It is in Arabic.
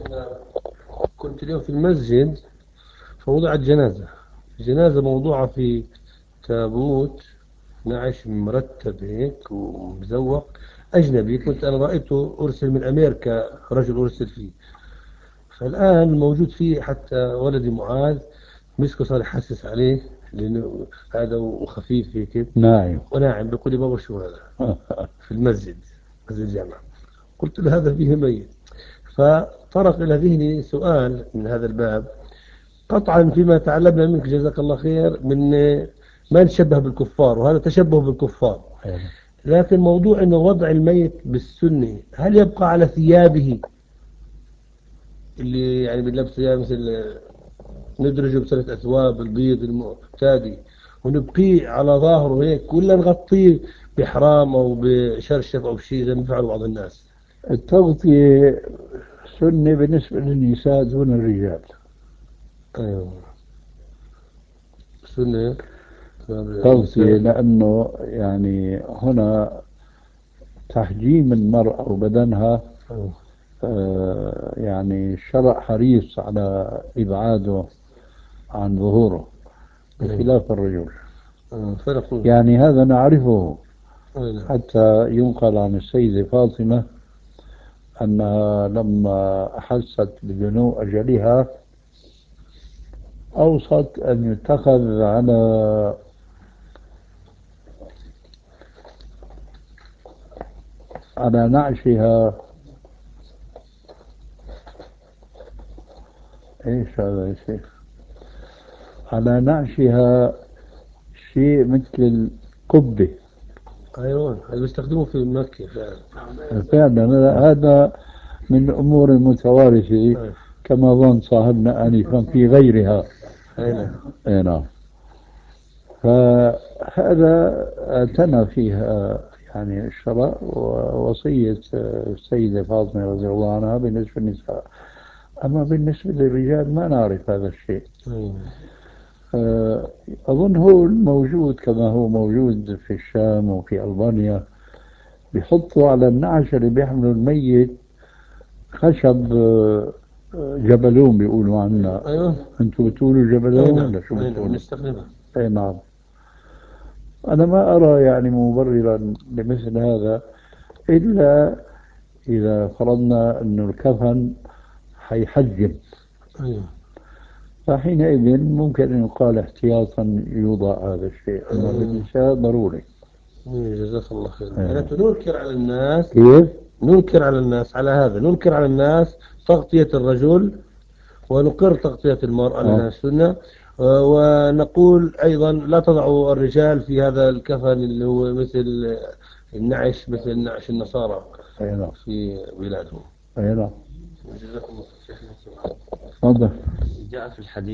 كنت اليوم في المسجد فوضعت جنازة. الجنازة موضوعة في تابوت نعش مرتب هيك ومزوق أجنبي، كنت أنا رأيته أرسل من أمريكا، رجل أرسل فيه. فالآن موجود فيه حتى ولدي معاذ، مسكه صار يحسس عليه لأنه هذا وخفيف هيك نايم. وناعم. بيقول لي بابا شو هذا في المسجد، مسجد الجامعة. قلت له هذا فيه ميت. فطرق إلى ذهني سؤال من هذا الباب. قطعا فيما تعلمنا منك جزاك الله خير من ما نشبه بالكفار، وهذا تشبه بالكفار. لكن موضوع أنه وضع الميت بالسنة هل يبقى على ثيابه اللي يعني بنلبس ثياب مثل ندرجه بثلاث أثواب البيض المعتادي ونبقيه على ظاهره هيك، ولا نغطيه بحرام أو بشرشف أو شيء زي ما بيفعلوا بعض الناس؟ التغطية سنة بالنسبة للنساء دون الرجال. أيوه سنة تغطية النساء. لأنه يعني هنا تحجيم المرأة وبدنها، أيوه. يعني الشرع حريص على إبعاده عن ظهوره أيوه. بخلاف الرجل. فنقول. يعني هذا نعرفه، أي نعم. حتى ينقل عن السيدة فاطمة أنها لما أحست بدنو أجلها أوصت أن يتخذ على نعشها، إيش هذا يا شيخ، على نعشها شيء مثل القبة. أيوه اللي بيستخدموه في مكة فعلا. فعلا هذا من الأمور المتوارثة أيوه. كما ظن صاحبنا آنفا في غيرها. أي نعم. أي نعم. فهذا اعتنى فيها يعني الشرع ووصية السيدة فاطمة رضي الله عنها بالنسبة للنساء. أما بالنسبة للرجال ما نعرف هذا الشيء. أيوه. آه، أظن هو موجود كما هو موجود في الشام وفي ألبانيا، بيحطوا على النعش اللي بيحملوا الميت خشب، جبلون بيقولوا عنا. أيوه. أنتم بتقولوا أي جبلون نعم. ولا شو أي نعم بتقولوا؟ نستخدمها. أي نعم. أنا ما أرى يعني مبررا لمثل هذا، إلا إذا فرضنا أن الكفن حيحجم، أيوه. فحينئذ ممكن أن يقال احتياطا يوضع هذا الشيء، أما أيوه. بالنساء ضروري. جزاك الله خير. آه. معناته ننكر على الناس، كيف؟ ننكر على الناس على هذا، ننكر على الناس تغطية الرجل ونقر تغطية المرأة لأنها آه. السنة. ونقول أيضا لا تضعوا الرجال في هذا الكفن اللي هو مثل النعش، مثل نعش النصارى أي نعم. في بلادهم. أي نعم. جزاكم الله خير شيخنا. تفضل. جاء في الحديث